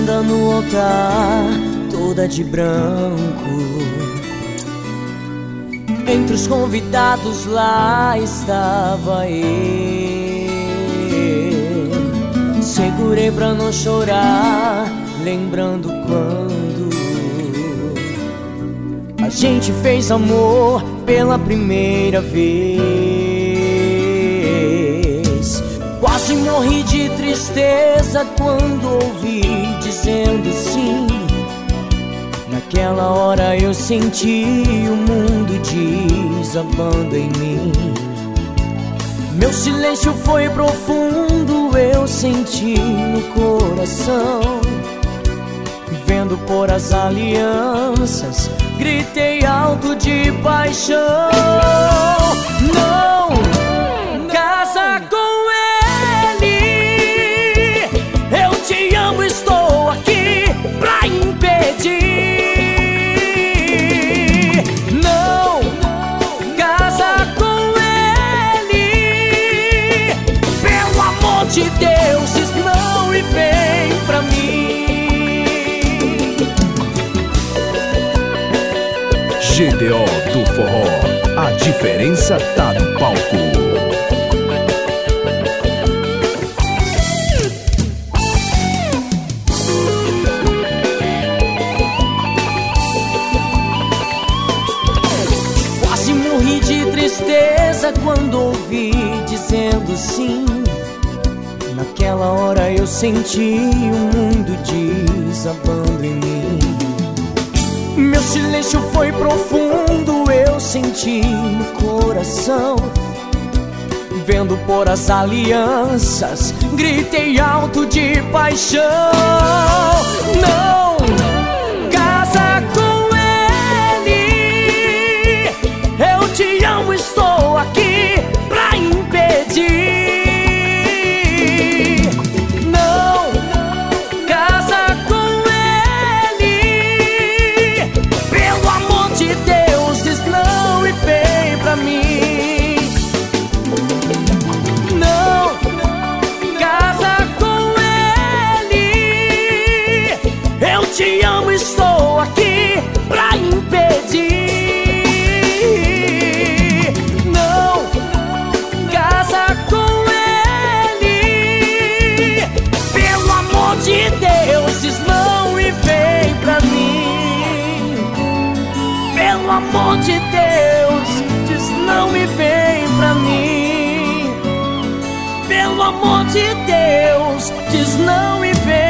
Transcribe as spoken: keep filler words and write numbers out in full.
linda no altar, toda de branco. Entre os convidados lá estava eu. Segurei pra não chorar, lembrando quando a gente fez amor pela primeira vez. Quase morri de tristeza quando ouvi dizendo sim. Naquela hora eu senti o mundo desabando em mim. Meu silêncio foi profundo, eu senti no coração. Vendo por as alianças, gritei alto de paixão. Não casa com ele, eu te amo, estou aqui pra impedir. Não casa com ele, pelo amor de Deus, diz não e vem pra mim. G D O do forró, a diferença tá no palco. Quase morri de tristeza quando ouvi dizendo sim. Naquela hora eu senti o mundo desabando em mim. Meu silêncio foi profundo, eu senti no coração. Vendo por as alianças, gritei alto de paixão. Não casa com ele, eu te amo, estou aqui pra impedir. Te amo, estou aqui pra impedir. Não casa com ele, pelo amor de Deus, diz não e vem pra mim. Pelo amor de Deus, diz não e vem pra mim. Pelo amor de Deus, diz não e vem.